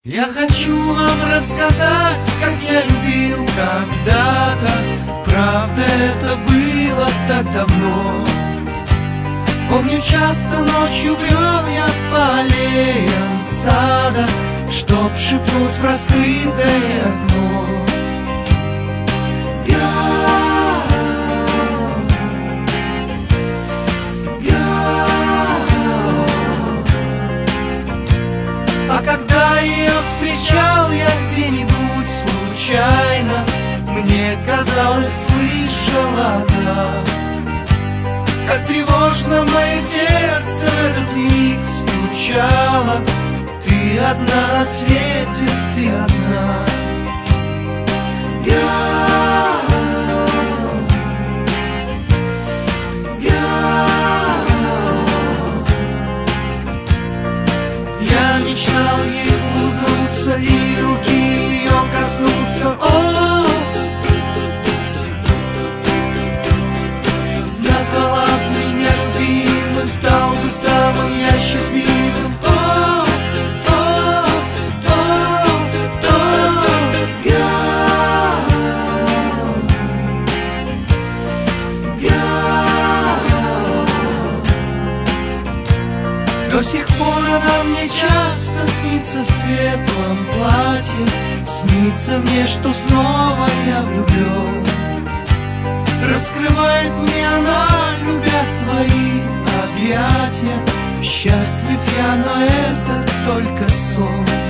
Я хочу вам рассказать, как я любил когда-то. Правда, это было так давно. Помню, часто ночью брел я по аллеям сада, чтоб шепнуть в раскрытое окно. А когда ее встречал я где-нибудь случайно, мне казалось, слышала она, как тревожно мое сердце в этот миг стучало. Ты одна на свете, ты одна. Я мечтал ей улыбнуться и руки ее коснуться. О! Назвала б меня любимым, стал бы самым я счастливым. О! О! О! До сих пор она мне часто снится в светлом платье. Снится мне, что снова я влюблен. Раскрывает мне она, любя свои объятия. Счастлив я, но это только сон.